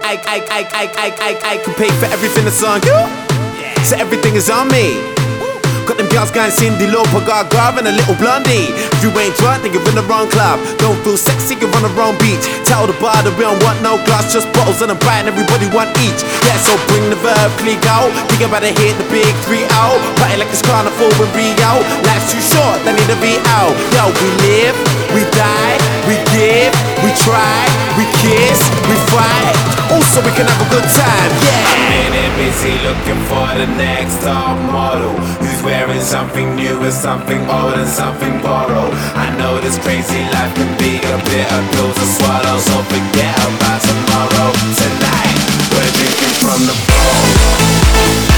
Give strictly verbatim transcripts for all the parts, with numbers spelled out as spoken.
I, I, I, I, I, I, I can pay for everything that's on you. So everything is on me. Got them girls going Cindy Lauper, got Garv and a little blondie. If you ain't drunk, then you're in the wrong club. Don't feel sexy, you're on the wrong beach. Tell the bar that we don't want no glass, just bottles and a bite, and everybody want each. Yeah, so bring the verb, click out. Think about to hit the big three out. Party like it's carnival in Rio. Life's too short, they need to be out. Yo, we live, we die, we give, we try, we kiss, we fight. Also, we can have a good time, yeah. I'm in it busy looking for the next top model who's wearing something new and something old and something borrowed. I know this crazy life can be a bit of pills to swallow, so forget about tomorrow. Tonight, we're drinking from the bowl.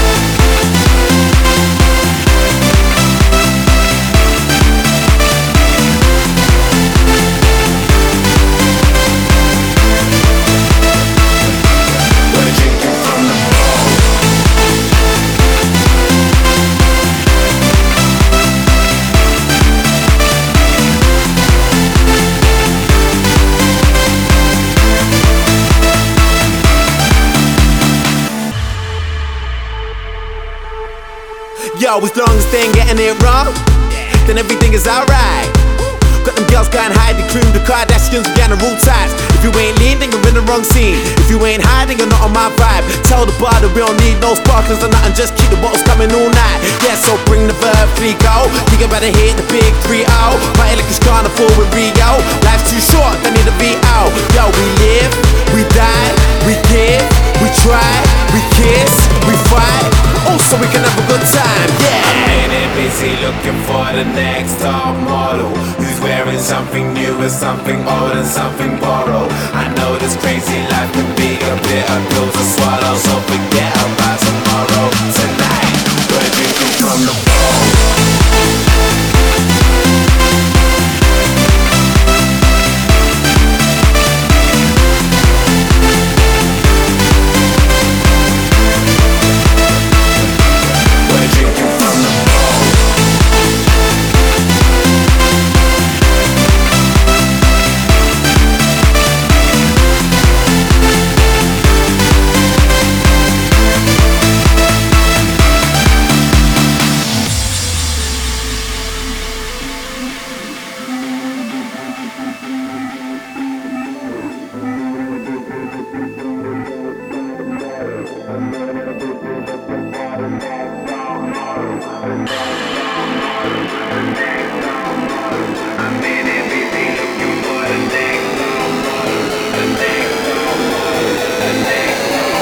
Yo, as long as they ain't getting it wrong, then everything is alright. Got them girls going hide, the cream, the Kardashians, we got the rule ties. If you ain't lean, then you're in the wrong scene. If you ain't hiding, you're not on my vibe. Tell the bar that we don't need no sparklers or nothing, just keep the bottles coming all night. Yeah, so bring the verb, three go. Think about to hit the big three out. Party like it's carnival in Rio. Life's too short, they need to be out. Yo, we live, we die, we give, we try, we kiss, we fight. Also, we can have a good time, yeah. I'm in it busy looking for the next top model who's wearing something new and something old and something borrowed. I know this crazy life can be a bit of pills to swallow, so forget about tomorrow. Tonight, we're drinking from the bowl.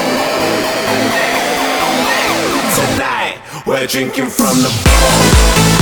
We're drinking from the bowl.